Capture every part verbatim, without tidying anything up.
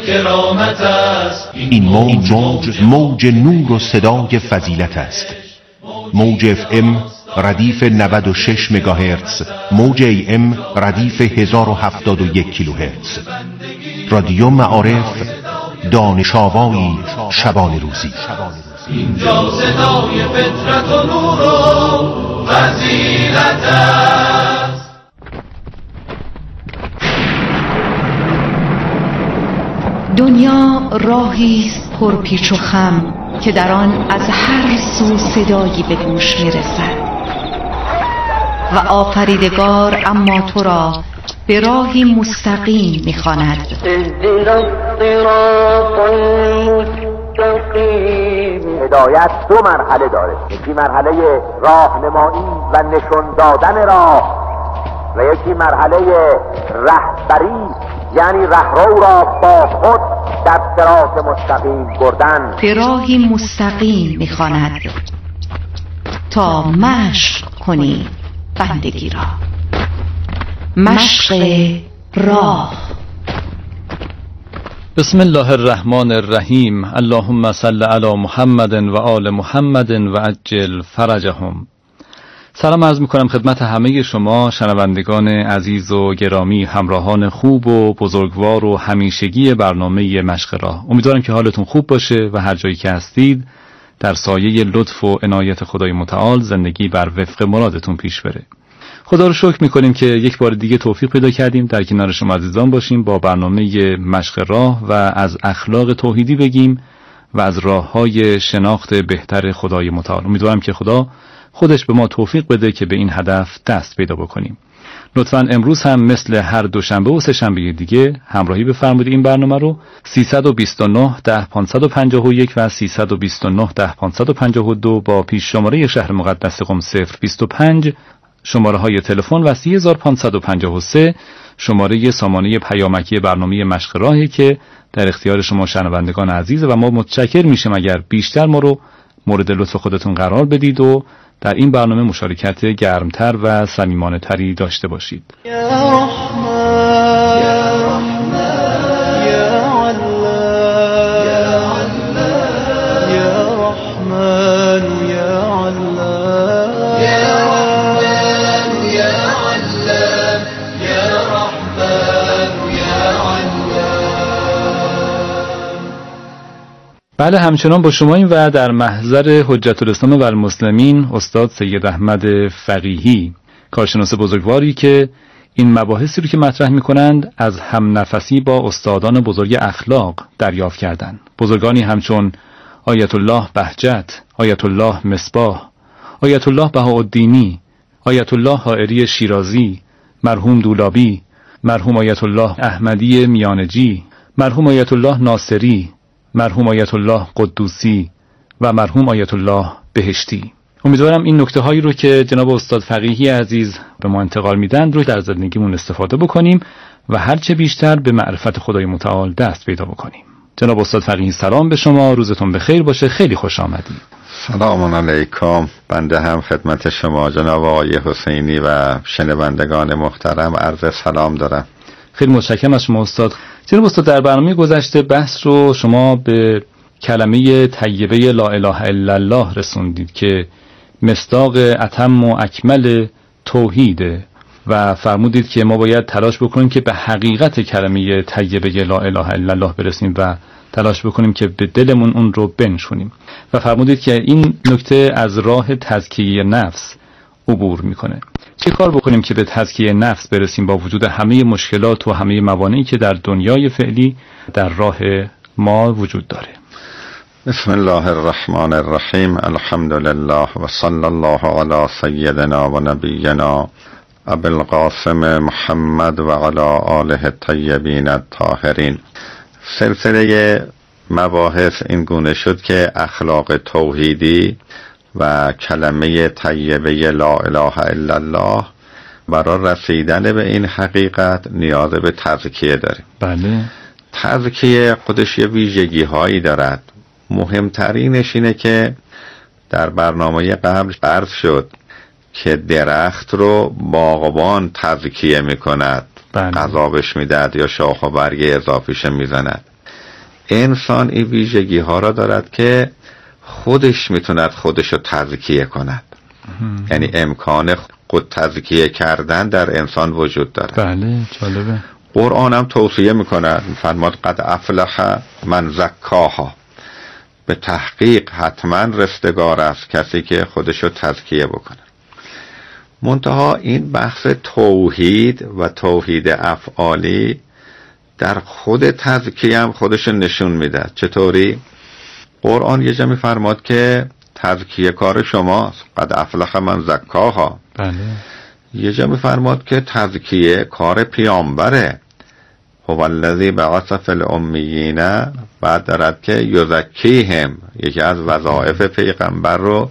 کرامت است. این موج موج موج نور و صدای فضیلت است. موج اف ام ردیف نود و شش مگاهرتز، موج ای ام ردیف هزار و هفتاد و یک کیلوهرتز. رادیو معارف، دانش آوایی شبان روزی. اینجا صدای فطرت و نور و فضیلت است. دنیا راهی است پر پیچ و خم که در آن از هر سو صدایی به گوش میرسد و آفریدگار اما تو را به راهی مستقیم میخواند. هدایت دو مرحله داره، یکی مرحله راهنمایی و نشون دادن راه و یکی مرحله رهبری، یعنی رهرو را با خود در صراط مستقیم بردن. به راهی مستقیم میخواند تا مشق کنی بندگی را. مشق راه. بسم الله الرحمن الرحیم. اللهم صل علی محمد و آل محمد و عجل فرجهم. سلام عرض میکنم خدمت همه شما شنوندگان عزیز و گرامی، همراهان خوب و بزرگوار و همیشگی برنامه مشق راه. امیدوارم که حالتون خوب باشه و هر جایی که هستید در سایه لطف و عنایت خدای متعال زندگی بر وفق مرادتون پیش بره. خدا رو شکر میکنیم که یک بار دیگه توفیق پیدا کردیم در کنار شما عزیزان باشیم با برنامه مشق راه و از اخلاق توحیدی بگیم و از راههای شناخت بهتر خدای متعال. امیدوارم که خدا خودش به ما توفیق بده که به این هدف دست پیدا بکنیم. لطفاً امروز هم مثل هر دوشنبه و سه شنبه دیگه همراهی بفرمایید این برنامه رو. سیصد و بیست و نه ده پانصد و پنجاه و یک و سیصد و بیست و نه ده پانصد و پنجاه و دو با پیش شماره شهر مقدس قم صفر بیست و پنج، شماره های تلفن و سی هزار و پانصد و پنجاه و سه شماره سامانه پیامکی برنامه مشق راهی که در اختیار شما شنوندگان عزیز و ما متشکر میشیم اگر بیشتر ما رو مورد لطف خودتون قرار بدید و در این برنامه مشارکت گرمتر و صمیمانه تری داشته باشید. یا رحمان یا رحمان یا الله یا الله یا رحمان یا الله یا رحمان یا الله یا رحمان یا الله. بله، همچنان با شما این و در محضر حجت الاسلام و المسلمین استاد سید احمد فقیهی، کارشناس بزرگواری که این مباحثی رو که مطرح می‌کنند از هم نفسی با استادان بزرگ اخلاق دریافت کردند. بزرگانی همچون آیت الله بهجت، آیت الله مصباح، آیت الله بهاءالدینی، آیت الله حائری شیرازی، مرحوم دولابی، مرحوم آیت الله احمدی میانجی، مرحوم آیت الله ناصری، مرحوم آیت الله قدوسی و مرحوم آیت الله بهشتی. امیدوارم این نکته هایی رو که جناب استاد فقیهی عزیز به ما انتقال میدن رو در زندگیمون استفاده بکنیم و هرچه بیشتر به معرفت خدای متعال دست پیدا بکنیم. جناب استاد فقیهی سلام به شما، روزتون بخیر باشه، خیلی خوش آمدید. سلام علیکم. بنده هم خدمت شما جناب آقای حسینی و شنوندگان محترم عرض سلام دارم. خیلی متشکرم از شما استاد. جناب استاد، در برنامه گذشته بحث رو شما به کلمه طیبه لا اله الا الله رسوندید که مصداق اتم و اکمل توحیده و فرمودید که ما باید تلاش بکنیم که به حقیقت کلمه طیبه لا اله الا الله برسیم و تلاش بکنیم که به دلمون اون رو بنشونیم و فرمودید که این نکته از راه تزکیه نفس عبور میکنه. چه کار بکنیم که به تزکیه نفس برسیم با وجود همه مشکلات و همه موانعی که در دنیای فعلی در راه ما وجود داره؟ بسم الله الرحمن الرحیم. الحمد لله و صلی الله علی سیدنا و نبینا ابی القاسم محمد و علی آله الطیبین الطاهرین. سلسله مباحث این گونه شد که اخلاق توحیدی و کلمه طیبه لا اله الا الله برای رسیدن به این حقیقت نیاز به تزکیه داریم. بله. تزکیه خودش یه ویژگی هایی دارد. مهمترینش اینه که در برنامه قبل عرض شد که درخت رو باغبان تزکیه میکند، بله. غذا بهش میدهد یا شاخ و برگ اضافیش میزند. انسان این ویژگی ها را دارد که خودش میتوند خودش رو تزکیه کند. یعنی امکان خود تزکیه کردن در انسان وجود دارد. بله جالبه. قرآن هم توصیه میکند، فرماد قد افلح من زکاها، به تحقیق حتما رستگار است کسی که خودشو تزکیه بکنه. منتها این بحث توحید و توحید افعالی در خود تزکیه هم خودش نشون میده. چطوری؟ قرآن یه جا میفرماد که تزکیه کار شماست، قد افلح من زکاها. بله. یه جا میفرماد که تزکیه کار پیامبره، هو الذی بعث فی الامیین، بعد دارد که یزکیهم، یکی از وظایف پیغمبر رو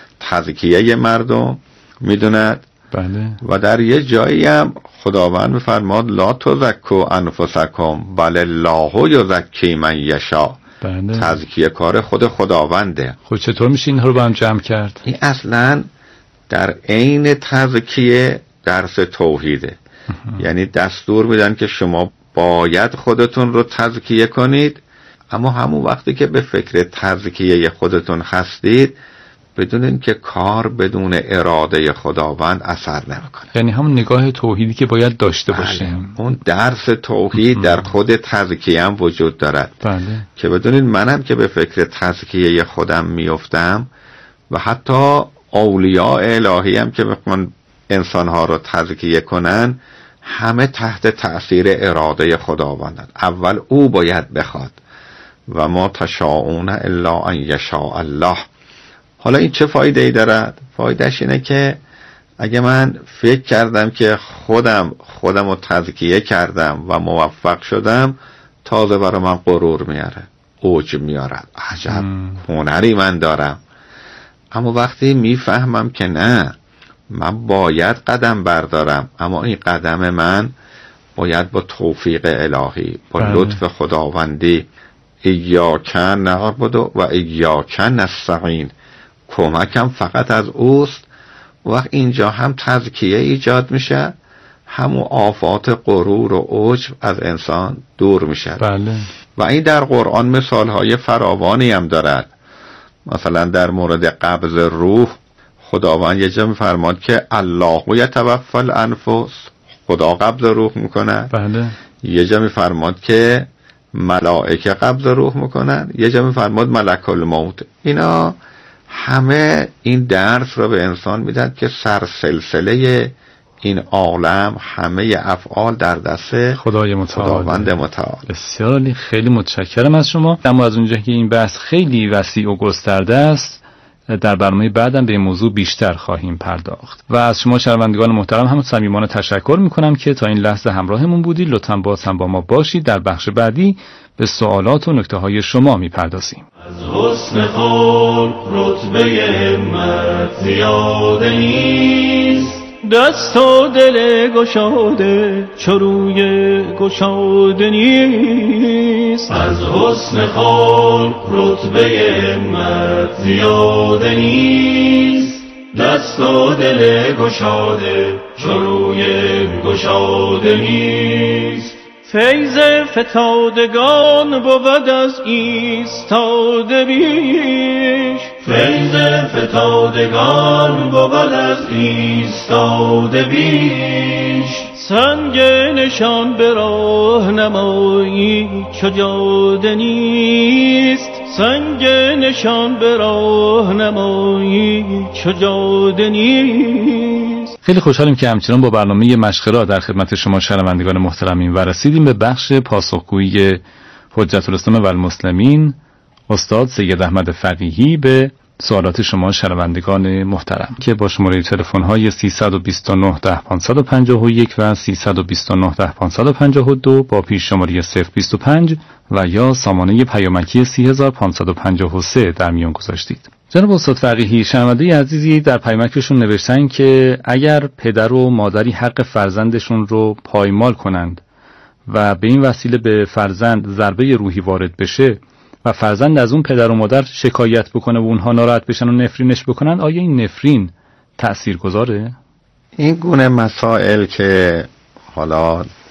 تزکیه مردم میدوند. بله. و در یه جایی هم خداوند میفرماد لا تزکوا انفسکم بل الله یزکی من یشاء. بله. تزکیه کار خود خداونده. خب چطور میشه اینها رو با هم جمع کرد؟ این اصلا در عین تزکیه درس توحیده. یعنی دستور میدن که شما باید خودتون رو تزکیه کنید، اما همون وقتی که به فکر تزکیه خودتون هستید بدونین که کار بدون اراده خداوند اثر نمیکنه. یعنی همون نگاه توحیدی که باید داشته باشیم. اون درس توحید در خود تزکیه هم وجود دارد. بله. که بدونین منم که به فکر تزکیه خودم میفتم و حتی اولیاء الهی هم که بخوان انسانها رو تزکیه کنن همه تحت تأثیر اراده خداوندند. اول او باید بخواد و ما تشاءون الا ان یشاء الله. حالا این چه فایده ای دارد؟ فایدهش اینه که اگه من فکر کردم که خودم خودم رو تزکیه کردم و موفق شدم، تازه برای من غرور میاره، اوج میاره، عجب هنری من دارم. اما وقتی میفهمم که نه، من باید قدم بردارم، اما این قدم من باید با توفیق الهی، با بله. لطف خداوندی، ایاک نعبد و ایاک نستعین، کمکم فقط از اوست. وقت اینجا هم تزکیه ایجاد میشه، همون آفات غرور و عجب از انسان دور میشه. بله. و این در قرآن مثالهای فراوانی هم دارد. مثلا در مورد قبض روح خداوند یه جا میفرماد که الله یتوفی الانفس، خدا قبض روح میکنه. بله. یه جا میفرماد که ملائکه قبض روح میکنن، یه جا میفرماد ملک الموت. اینا همه این درس رو به انسان میدن که سرسلسله این عالم، همه افعال در دست خدای متعال، خداوند متعال. بسیار خیلی متشکرم از شما. اما از اونجا که این بحث خیلی وسیع و گسترده است، در برنامه بعدم به این موضوع بیشتر خواهیم پرداخت. و از شما شنوندگان محترم هم صمیمانه تشکر میکنم که تا این لحظه همراهمون بودید. لطفاً باز هم با ما باشید. در بخش بعدی به سوالات و نکته های شما میپردازیم. از حسن خلق رتبه همت زیاده نیست، دست و دل گشاده چروی گشاده نیست. از حسن خلق رتبه همت زیاده نیست، دست و دل گشاده چروی گشاده نیست. فیض فتادگان بود از ایستاده بیش، فیض فتادگان بود از ایستاده بیش. سنگ نشان به راه نمایی چو جاده نیست، سنگ نشان به راه نمایی چو جاده نیست. خیلی خوشحالیم که همچنان با برنامه مشغله در خدمت شما شنوندگان محترمین و رسیدیم به بخش پاسخگویی حجت الاسلام و المسلمین استاد سید احمد فقیهی به سوالات شما شنوندگان محترم که با شماره تلفن های سیصد و بیست و نه ده پانصد و پنجاه و یک و سیصد و بیست و نه ده پانصد و پنجاه و دو با پیش شماره صفر بیست و پنج و یا سامانه پیامکی سی هزار پانصد و پنجاه و سه در میان گذاشتید. جناب استاد فقیهی، شنونده عزیزی در پیامکشون نوشتن که اگر پدر و مادری حق فرزندشون رو پایمال کنند و به این وسیله به فرزند ضربه روحی وارد بشه و فرزند از اون پدر و مادر شکایت بکنه و اونها ناراحت بشن و نفرینش بکنن، آیا این نفرین تأثیر گذاره؟ این گونه مسائل که حالا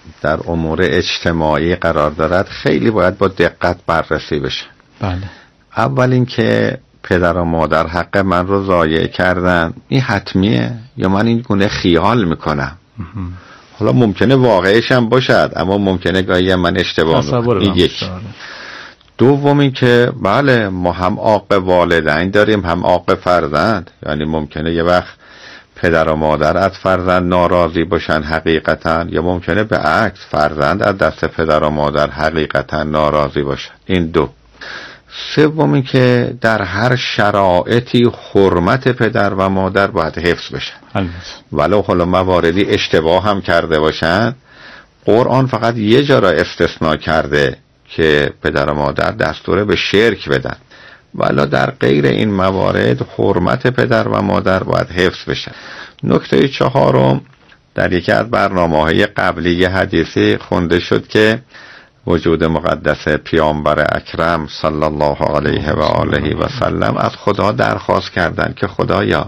در امور اجتماعی قرار دارد خیلی باید با دقت بررسی بشه. بله. اول اینکه پدر و مادر حق من رو ضایع کردن، این حتمیه یا من این گونه خیال میکنم؟ حالا ممکنه واقعیش هم باشد، اما ممکنه گاهی من اشتباه میکنم. این یک. دوم این که بله ما هم حق والدین داریم هم حق فرزند، یعنی ممکنه یه وقت پدر و مادر از فرزند ناراضی باشن حقیقتا، یا ممکنه به عکس فرزند از دست پدر و مادر حقیقتا ناراضی باشن. این دو. سومی که در هر شرایطی حرمت پدر و مادر باید حفظ بشه، ولو حالا مواردی اشتباه هم کرده باشن. قرآن فقط یه جا را استثناء کرده که پدر و مادر دستور به شرک بدن، ولی در غیر این موارد حرمت پدر و مادر باید حفظ بشه. نکته چهارم، در یکی از برنامه‌های قبلی حدیثی خونده شد که وجود مقدس پیامبر اکرم صلی الله علیه و آله و سلم از خدا درخواست کردن که خدایا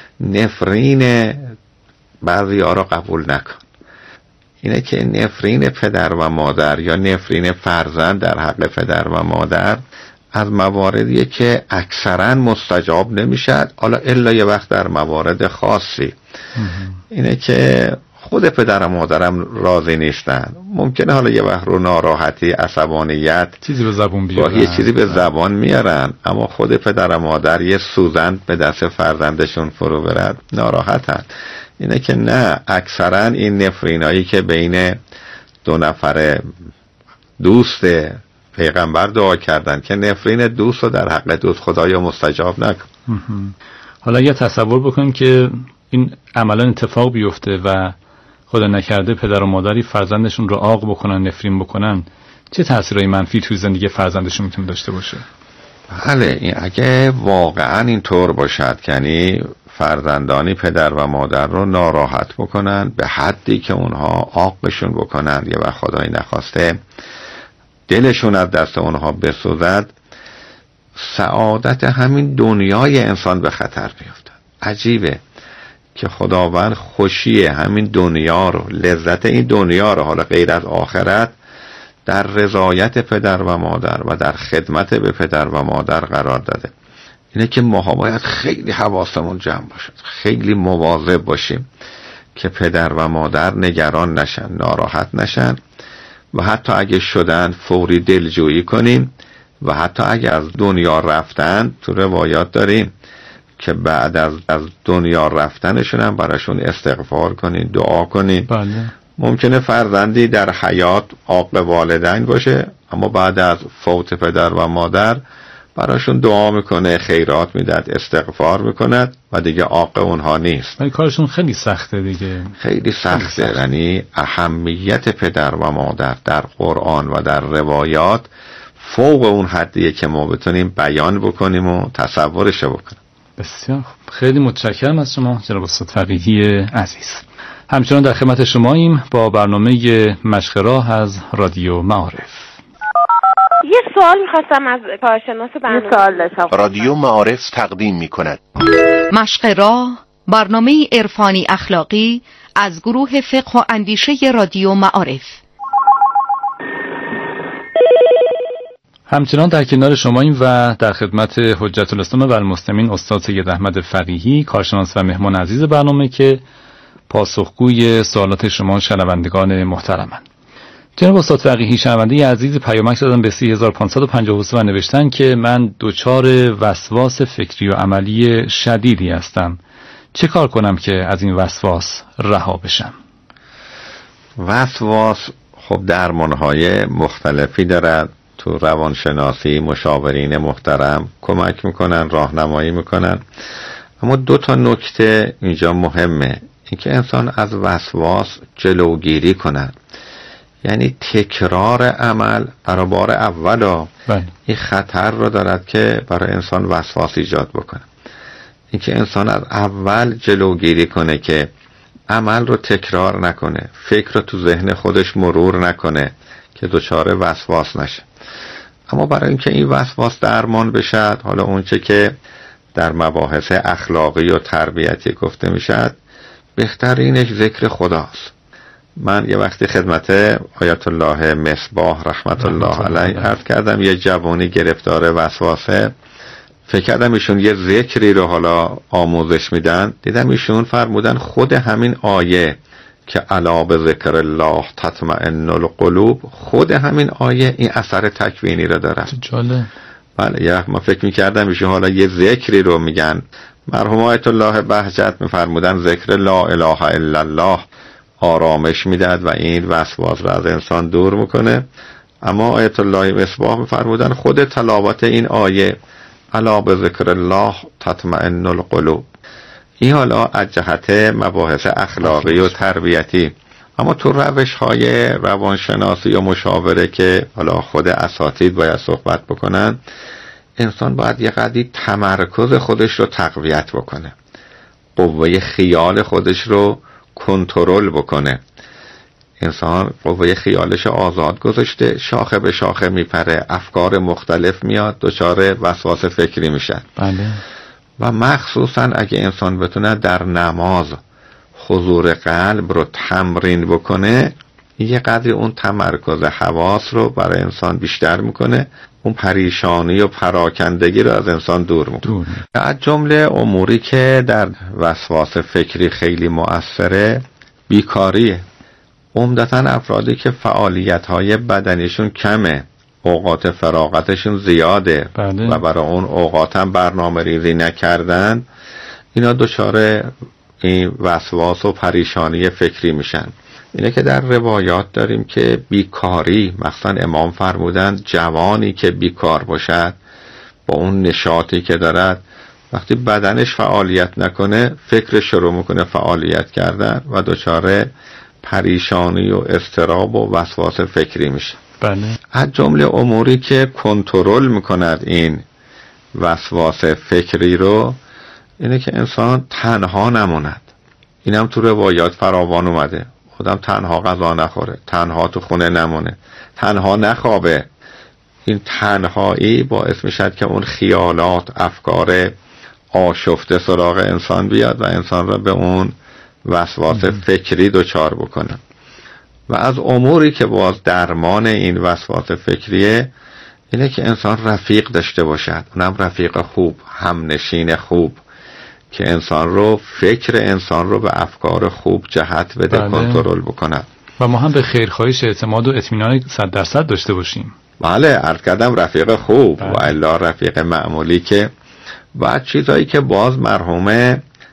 نفرین بعضی ها را قبول نکن. اینه که نفرین پدر و مادر یا نفرین فرزند در حق پدر و مادر از مواردیه که اکثرا مستجاب نمیشد، حالا الا یه وقت در موارد خاصی. اینه که خود پدر و مادرم راضی نیستن، ممکنه حالا یه وقت رو ناراحتی، عصبانیت چیزی به زبان بیارن، یه چیزی به زبان میارن، اما خود پدر و مادر یه سوزن به دست فرزندشون فرو برد ناراحتن. اینه که نه، اکثرا این نفرینایی که بین دو نفر دوست پیغمبر دعا کردن که نفرین دوست رو در حق دوست خدایا مستجاب نکن. حالا یه تصور بکنیم که این عملا اتفاق بیفته و خدا نکرده پدر و مادری فرزندشون رو عاق بکنن، نفرین بکنن، چه تأثیرهای منفی توی زندگی فرزندشون میتونه داشته باشه؟ بله، این اگه واقعا این طور باشد، یعنی فرزندانی پدر و مادر رو ناراحت بکنن به حدی که اونها عاقشون بکنن، یا و خدای نخواسته دلشون از دست اونها بسوزد، سعادت همین دنیای انسان به خطر میافتد. عجیبه که خداوند خوشی همین دنیا رو، لذت این دنیا رو، حالا غیر از آخرت، در رضایت پدر و مادر و در خدمت به پدر و مادر قرار داده. اینه که ما باید خیلی حواسمون جمع باشد، خیلی مواظب باشیم که پدر و مادر نگران نشن، ناراحت نشن، و حتی اگه شدن فوری دلجویی کنیم، و حتی اگه از دنیا رفتن، تو روایات داریم که بعد از از دنیا رفتنشون هم براشون استغفار کنین، دعا کنین. بله. ممکنه فرزندی در حیات عاق والدین باشه، اما بعد از فوت پدر و مادر براشون دعا میکنه، خیرات میداد، استغفار میکند و دیگه عاق اونها نیست. ولی کارشون خیلی سخته دیگه. خیلی سخته. یعنی اهمیت پدر و مادر در قرآن و در روایات فوق اون حدیه که ما بتونیم بیان بکنیم و تصورش بکنیم. بسیار خیلی متشکرم از شما جناب استاد فقیهی عزیز. همچنان در خدمت شماییم با برنامه مشق راه از رادیو معارف. یه سوال میخواستم از کارشناس برنامه. یه سوال داشتم. رادیو معارف تقدیم میکند مشق راه، برنامه عرفانی اخلاقی از گروه فقه و اندیشه رادیو معارف. همچنان در کنار شماییم و در خدمت حجت الاسلام و المسلمین استاد سید احمد فقیهی، کارشناس و مهمان عزیز برنامه که پاسخگوی سوالات شما شنوندگان محترمند. جناب استاد فقیهی، شنونده عزیز پیامک دادن به سی هزار و پانصد و پنجاه و سه و نوشتن که من دچار وسواس فکری و عملی شدیدی هستم، چه کار کنم که از این وسواس رها بشم؟ وسواس خب درمانهای مختلفی دارد. تو روانشناسی مشاورین محترم کمک میکنن، راهنمایی میکنن، اما دو تا نکته اینجا مهمه. اینکه انسان از وسواس جلوگیری کنه، یعنی تکرار عمل برای بار اول این خطر رو دارد که برای انسان وسواس ایجاد بکنه. اینکه انسان از اول جلوگیری کنه که عمل رو تکرار نکنه، فکر رو تو ذهن خودش مرور نکنه که دچار وسواس نشه. اما برای اینکه این وسواس درمان بشه، حالا اونچه که در مباحث اخلاقی و تربیتی گفته میشد، بهترینش ذکر خداست. من یه وقتی خدمت آیت الله مصباح رحمت الله علیه عرض کردم، یه جوانی گرفتار وسواسه، فکر کردم ایشون یه ذکری رو حالا آموزش میدن، دیدم ایشون فرمودن خود همین آیه که الا به ذکر الله تطمئن القلوب، خود همین آیه این اثر تکوینی رو داره. جالب. بله، یا من فکر میکردم ایشون حالا یه ذکری رو میگن. مرحوم آیت الله بهجت میفرمودن ذکر لا اله الا الله آرامش میداد و این وسواس رو از انسان دور میکنه. اما آیت الله مصباح میفرمودن خود تلاوت این آیه الا به ذکر الله تطمئن القلوب، این حالا از جهت مباحث اخلاقی و تربیتی. اما تو روش های روانشناسی و مشاوره که حالا خود اساتید باید صحبت بکنن، انسان باید یه قدری تمرکز خودش رو تقویت بکنه، قوه خیال خودش رو کنترل بکنه. انسان قوه خیالش آزاد گذاشته، شاخه به شاخه میپره، افکار مختلف میاد، دچار وسواس فکری میشه. بله. و مخصوصا اگه انسان بتونه در نماز حضور قلب رو تمرین بکنه، یه قدری اون تمرکز حواس رو برای انسان بیشتر میکنه، اون پریشانی و پراکندگی رو از انسان دور میکنه. از جمله اموری که در وسواس فکری خیلی مؤثره بیکاریه. عمدتاً افرادی که فعالیت‌های بدنیشون کمه، اوقات فراغتشون زیاده، بله. و برای اون اوقات هم برنامه ریزی نکردن، اینا دچار این وسواس و پریشانی فکری میشن. اینه که در روایات داریم که بیکاری، مثلا امام فرمودند جوانی که بیکار باشد با اون نشاطی که دارد، وقتی بدنش فعالیت نکنه فکرش شروع میکنه فعالیت کردن و دچار پریشانی و اضطراب و وسواس فکری میشه. بله. از جمله اموری که کنترل میکند این وسواس فکری رو اینه که انسان تنها نماند. اینم تو روایات فراوان اومده، خودم تنها غذا نخوره، تنها تو خونه نمونه، تنها نخوابه. این تنهایی باعث میشد که اون خیالات، افکار آشفته سراغ انسان بیاد و انسان را به اون وسواس فکری دچار بکنه. و از اموری که باز درمان این وسواس فکریه اینه که انسان رفیق داشته باشد، اونم رفیق خوب، همنشین خوب، که انسان رو، فکر انسان رو به افکار خوب جهت بده، بله. کنترل بکنه. و ما هم به خیرخواهیش اعتماد و اطمینان صد درصد داشته باشیم. بله، عرض کردم رفیق خوب، بله. و الا رفیق معمولی که بعد چیزایی که باز مرحوم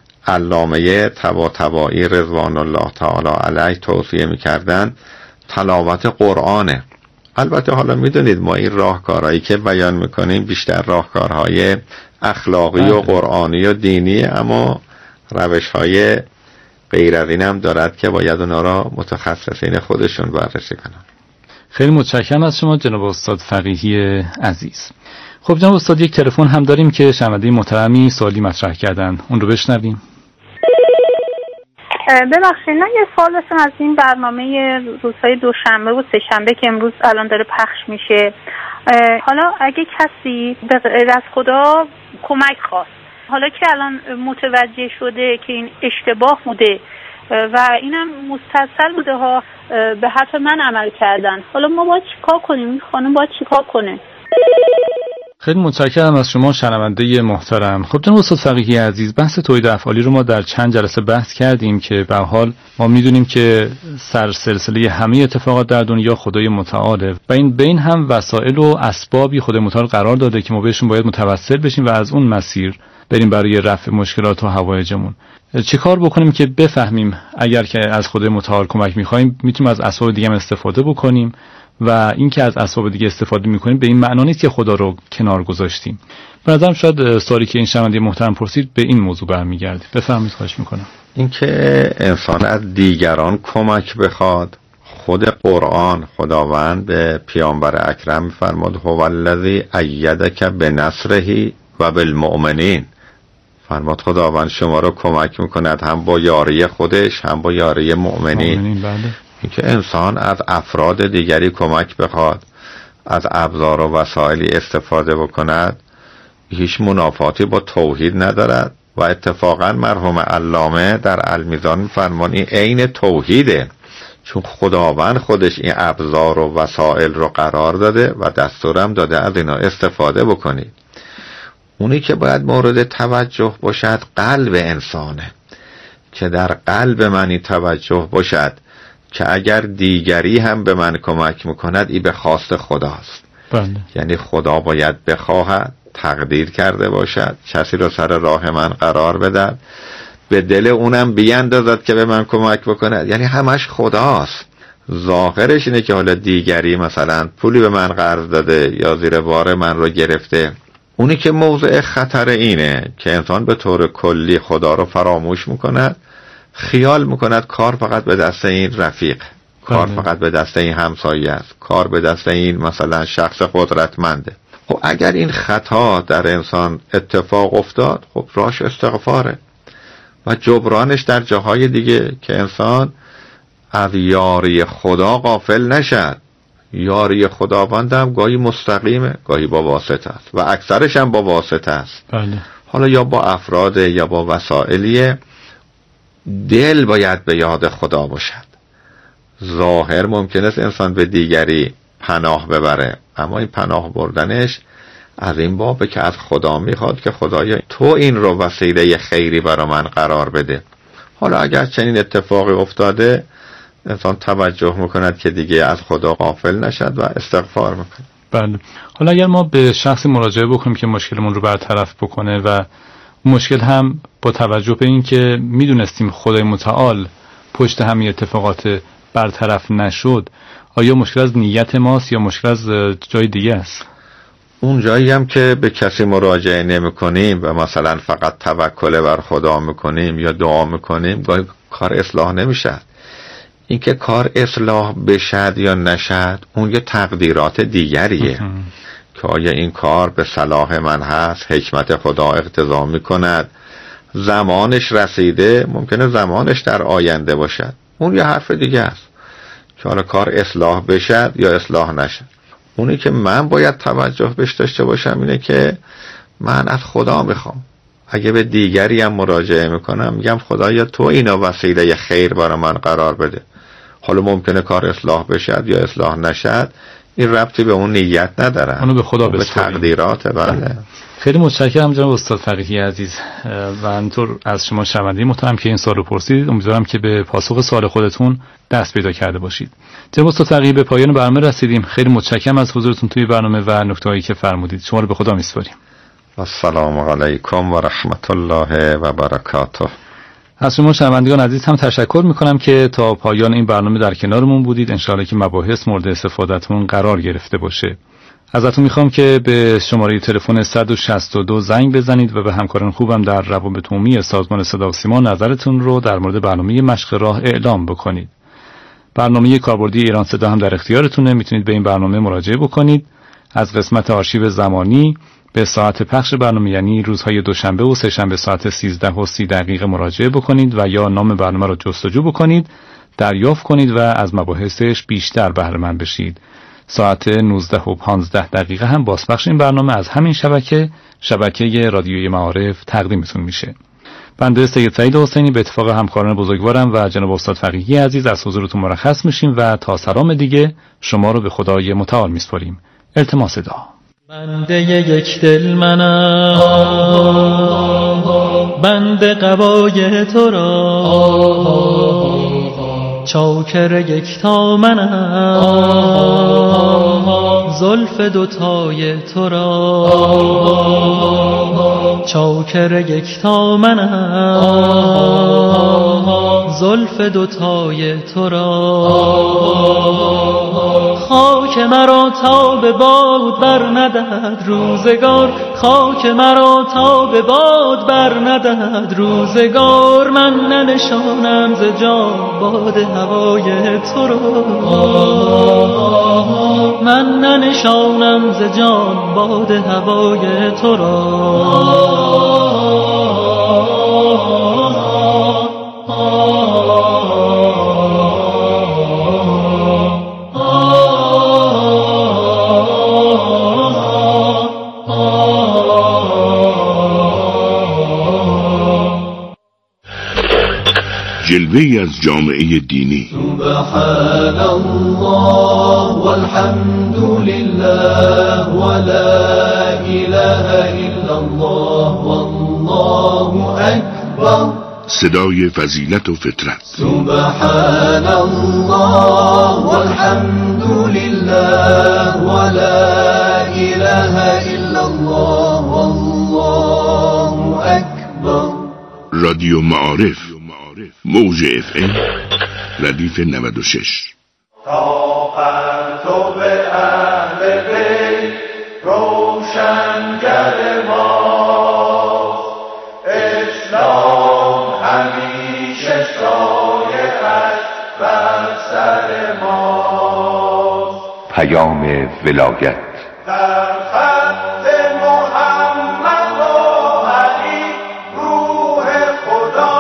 علامه طباطبایی رضوان الله تعالی علیه توصیه میکردن تلاوت قرآنه. البته حالا میدونید ما این راهکارهایی که بیان میکنیم بیشتر راهکارهای اخلاقی بله. و قرآنی و دینی، اما روشهای غیر از این هم دارد که باید اونا را متخصصین خودشون بررسی کنن. خیلی متشکرم از شما جناب استاد فقیهی عزیز. خب جناب استاد، یک تلفن هم داریم که شنونده محترمی سوالی مطرح کردن، اون رو بشنویم. ببخشید، نه یه سوال داشتم از این برنامه روزهای دوشنبه و سه‌شنبه که امروز الان داره پخش میشه. حالا اگه کسی به غیر از خدا کمک خواست، حالا که الان متوجه شده که این اشتباه بوده و اینم مستصل بوده ها به حرف من عمل کردن، حالا ما باید چیکار کنیم؟ این خانم باید چیکار کنه؟ خیلی متشکرم از شما شنونده محترم. خب جناب استاد فقیهی عزیز، بحث توحید افعالی رو ما در چند جلسه بحث کردیم که به هر حال ما میدونیم که سر سلسله همه اتفاقات در دنیا خدای متعاله و این بین هم وسایل و اسبابی خدای متعال قرار داده که ما بهشون باید متوسل بشیم و از اون مسیر بریم برای رفع مشکلات و حوایجمون. چه کار بکنیم که بفهمیم اگر که از خدای متعال کمک می‌خوایم میتونیم از اسباب دیگه هم استفاده بکنیم و این که از اسباب دیگه استفاده میکنیم به این معنا نیست که خدا رو کنار گذاشتیم. به نظرم شاید سوالی که این شنونده محترم پرسید به این موضوع برمیگرده. بفرمایید، خواهش میکنم. این که انسان از دیگران کمک بخواد، خود قرآن خداوند به پیامبر اکرم میفرماد هو الذی ایدک بنصره و بالمؤمنین، فرماد خداوند شما رو کمک میکند هم با یاری خودش هم با یاری مؤمنین. مؤمنین بله. اینکه انسان از افراد دیگری کمک بخواد، از ابزار و وسایلی استفاده بکند، هیچ منافاتی با توحید ندارد و اتفاقا مرحوم علامه در المیزان می‌فرمایند این عین توحیده، چون خداوند خودش این ابزار و وسایل رو قرار داده و دستورم داده از اینا استفاده بکنید. اونی که باید مورد توجه باشد قلب انسانه، که در قلب من این توجه باشد که اگر دیگری هم به من کمک میکند این به خواست خداست. بله. یعنی خدا باید بخواهد، تقدیر کرده باشد کسی رو سر راه من قرار بدد، به دل اونم بیندازد که به من کمک بکند. یعنی همش خداست. ظاهرش اینه که حالا دیگری مثلا پولی به من قرض داده یا زیر بار من رو گرفته. اونی که موضع خطر اینه که انسان به طور کلی خدا رو فراموش میکند، خیال میکند کار فقط به دست این رفیق، کار فقط به دست این همسایه است، کار به دست این مثلا شخص قدرتمنده. خب اگر این خطا در انسان اتفاق افتاد، خب راش استغفاره و جبرانش در جاهای دیگه که انسان از یاری خدا غافل نشد. یاری خداوند هم گاهی مستقیمه، گاهی با واسطه است و اکثرش هم با واسطه است. بله. حالا یا با افراد یا با وسائلیه. دل باید به یاد خدا باشد. ظاهر ممکن است انسان به دیگری پناه ببره، اما این پناه بردنش از این بابه که از خدا میخواد که خدایا تو این رو وسیله خیری برای من قرار بده. حالا اگر چنین اتفاقی افتاده، انسان توجه میکند که دیگه از خدا غافل نشد و استغفار میکند. بله. حالا اگر ما به شخصی مراجعه بکنیم که مشکلمون رو برطرف بکنه و مشکل هم با توجه به این که میدونستیم خدای متعال پشت همین اتفاقات برطرف نشد، آیا مشکل از نیت ماست یا مشکل از جای دیگه است؟ اون جایی هم که به کسی مراجعه نمی کنیم و مثلا فقط توکل بر خدا میکنیم یا دعا میکنیم، گاهی کار اصلاح نمیشه. اینکه کار اصلاح بشد یا نشد اون یه تقدیرات دیگریه که آیا این کار به صلاح من هست، حکمت خدا اقتضا میکند، زمانش رسیده، ممکنه زمانش در آینده باشد، اون یه حرف دیگه است که حالا کار اصلاح بشد یا اصلاح نشد. اونی که من باید توجه بهش داشته باشم اینه که من از خدا میخوام. اگه به دیگری هم مراجعه میکنم میگم خدایا تو اینا وسیله خیر برای من قرار بده. حالا ممکنه کار اصلاح بشد یا اصلاح نشد، این ربطی به اون نیت نداره، اونو به خدا به تقدیرات. بله. خیلی متشکرم جناب استاد فقیهی عزیز و همینطور از شما شنونده محترم که این سوال رو پرسید. امیدوارم که به پاسخ سوال خودتون دست پیدا کرده باشید. جناب استاد فقیهی به پایان برنامه رسیدیم. خیلی متشکرم از حضورتون توی برنامه و نکته‌هایی که فرمودید. شما رو به خدا میسپاریم. السلام علیکم و رحمت الله و برکاته. از شما شنوندگان عزیز هم تشکر میکنم که تا پایان این برنامه در کنارمون بودید. انشاءالله که مباحث مورد استفادهتون قرار گرفته باشه. ازتون میخوام که به شماره تلفن صد و شصت و دو زنگ بزنید و به همکاران خوبم در روابط عمومی سازمان صدا و سیما نظرتون رو در مورد برنامه مشق راه اعلام بکنید. برنامه کاربردی ایران صدا هم در اختیارتونه. میتونید به این برنامه مراجعه بکنید. از قسمت آرشیو زمانی به ساعت پخش برنامه، یعنی روزهای دوشنبه و سه‌شنبه ساعت سیزده و سی دقیقه مراجعه بکنید و یا نام برنامه را جستجو بکنید، دریافت کنید و از مباحثش بیشتر بهره مند بشید. ساعت نوزده و پانزده دقیقه هم بازپخش این برنامه از همین شبکه شبکه رادیوی معارف تقدیمتون میشه. بنده سید سعید حسینی به اتفاق همکاران بزرگوارم و جناب استاد فقیهی عزیز از حضورتون مرخص میشیم و تا سلام دیگه شما رو به خدای متعال میسپاریم. التماس دعا. بنده یک دل منم، بنده قبای تو را، چاکر یکتا منم، زلف دوتای تو را، چاکر یکتا منم، زلف دوتای تو را. خاک مرا تا به باد بر ندهد روزگار، خاک مرا تا به باد بر ندهد روزگار، من ننشانم ز جان باد هوای تو را، من ننشانم ز جان باد هوای تو را. جلوه‌ای از جامعه دینی. سبحان الله والحمد لله ولا اله الا الله والله اکبر. صدای فضیلت و فطرت. سبحان الله والحمد لله ولا اله الا الله والله اکبر. رادیو معارف موج اف ام ردیف نود و شش. تا پرتو به اهل بیت روشنگر ما، اسلام همیشه سایه‌اش بر سر ما. پیام ولایت در خط محمد و علی روح خدا،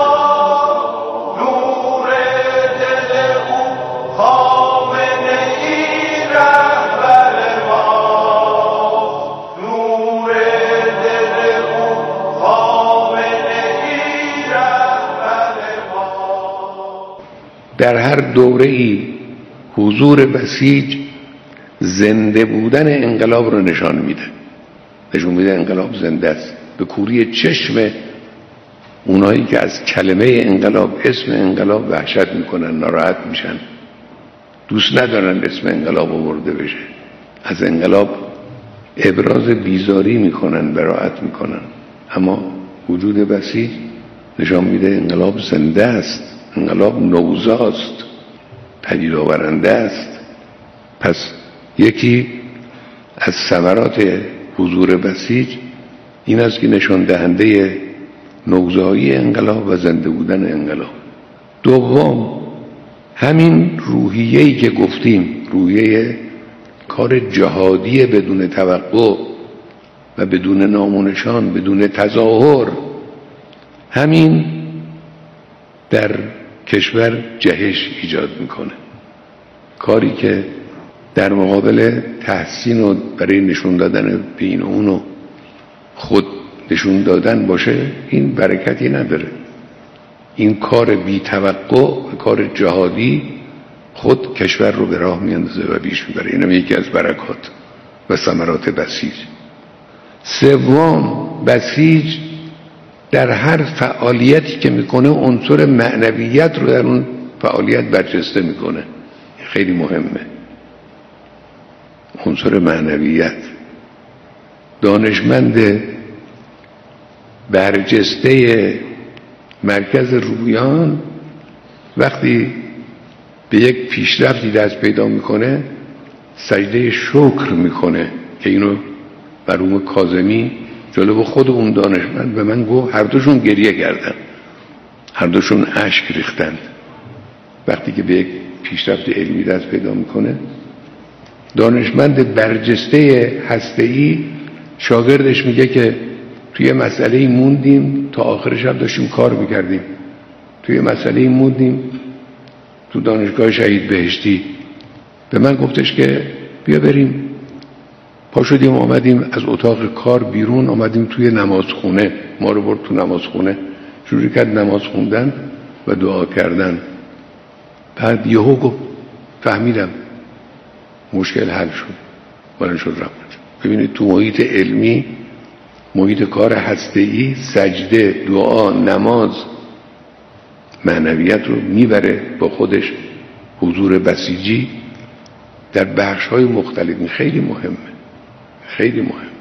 نور دل او خامنه ای رهبر ما، نور دل او خامنه ای رهبر ما. در هر دوره‌ای حضور بسیج زنده بودن انقلاب رو نشان میده، نشون میده انقلاب زنده است. به کوری چشم اونایی که از کلمه انقلاب، اسم انقلاب وحشت میکنن، ناراحت میشن، دوست ندارن اسم انقلاب آورده بشه، از انقلاب ابراز بیزاری میکنن، براءت میکنن. اما وجود بسیج نشان میده انقلاب زنده است، انقلاب نوزاست، پدید آورنده است. پس یکی از ثمرات حضور بسیج این است که نشان دهنده نوزایی انقلاب و زنده بودن انقلاب. دوم، همین روحیه‌ای که گفتیم، روحیه کار جهادی بدون توقع و بدون نام و نشان، بدون تظاهر، همین در کشور جهش ایجاد میکنه. کاری که در مقابل تحسین و برای نشون دادن بین اون و خود نشون دادن باشه، این برکتی نداره. این کار بی توقع، کار جهادی، خود کشور رو به راه میاندازه و پیش میبره. اینم یکی از برکات و ثمرات بسیج. سوم، بسیج در هر فعالیتی که میکنه عنصر معنویت رو در اون فعالیت برجسته میکنه. خیلی مهمه عنصر معنویت. دانشمند برجسته مرکز رویان وقتی به یک پیشرفتی دست پیدا میکنه، سجده شکر میکنه که اینو مرحوم کاظمی جلو خود اون دانشمند به من گفت، هر دوشون گریه کردن، هر دوشون اشک ریختند وقتی که به یک پیشرفت علمی دست پیدا میکنه. دانشمند برجسته هسته‌ای شاگردش میگه که توی مسئله موندیم تا آخر شب داشتیم کار میکردیم، توی مسئله موندیم تو دانشگاه شهید بهشتی. به من گفتش که بیا بریم. پا شدیم آمدیم از اتاق کار بیرون، آمدیم توی نمازخونه. ما رو برد تو نمازخونه، شروع کرد نماز خوندن و دعا کردن. بعد یهو گفت فهمیدم، مشکل حل شد، بلند شد رفت. ببینید تو محیط علمی، محیط کار هسته‌ای، سجده، دعا، نماز معنویت رو میبره با خودش. حضور بسیجی در بخش‌های مختلف خیلی مهمه، خیلی مهم.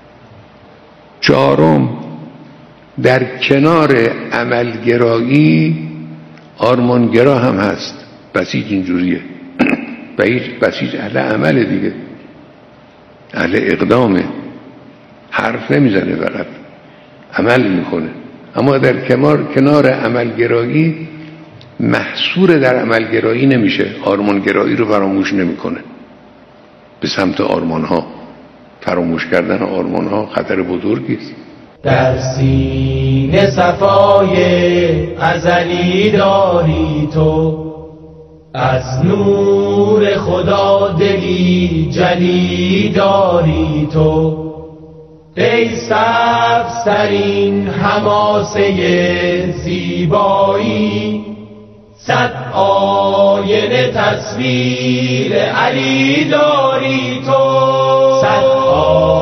چهارم، در کنار عملگرایی آرمانگرا هم هست. بسیج اینجوریه. بسیج اهل عمل دیگه، اهل اقدامه، حرف نمیزنه، فقط عمل میکنه. اما در کنار کنار عملگرایی محصور در عملگرایی نمیشه، آرمانگرایی رو فراموش نمیکنه. به سمت آرمانها، فراموش کردن آرمانها خطر بزرگی است. در سینه صفای ازلی داری تو، از نور خدا دلی جلی داری تو. ای سبزترین حماسه زیبایی، صد آینه تصویر علی داری تو، صد